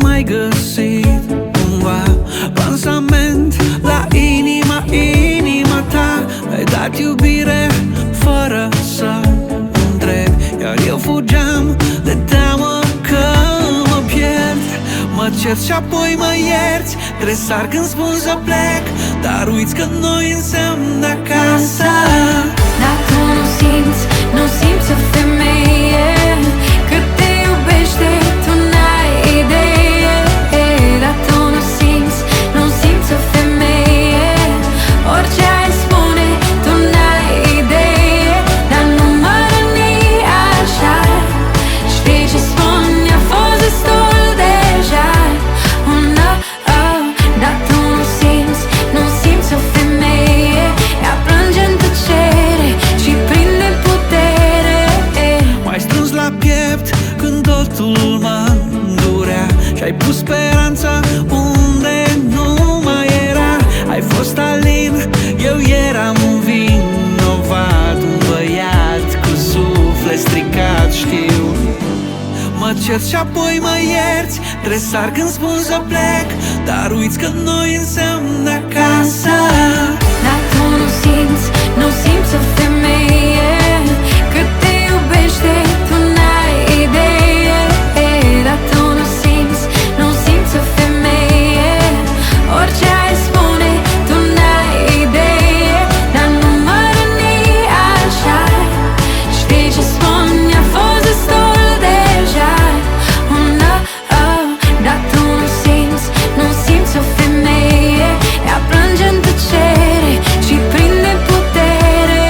mai găsit cumva pansament la inima ta. Ai dat iubire fără să întreb, iar eu fugeam de teamă că mă pierd. Mă cer și apoi mă ierți, tresar când spun să plec, dar uiți că noi înseamnă acasă. Dar tu nu simți o femeie cât te iubește, tu n-ai idee. Dar tu nu simți o femeie, orice ai spune, tu n-ai idee. Dar nu mă răni așa, știi ce spun, a fost destul deja. Oh, no, oh. Dar tu nu simți o femeie, ea plânge în tăcere și prinde putere. M-ai strâns la piept când totul mă durea și ai pus speranța unde nu mai era. Ai fost alin, eu eram un vinovat, un băiat cu suflet stricat, știu. Mă cer și apoi mă ierți, tresar când spun să plec, dar uiți că noi înseamnă acasă. Dar tu nu simți o femeie cât te iubește, tu n-ai idee. Dar tu nu simți o femeie, orice ai spune, tu n-ai idee. Dar nu mă răni așa, știi ce spun, a fost destul deja. Oh, no, oh. Dar tu nu simți o femeie, ea plânge în tăcere și prinde putere.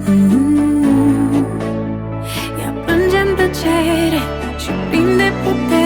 Ea plânge în tăcere și prinde putere.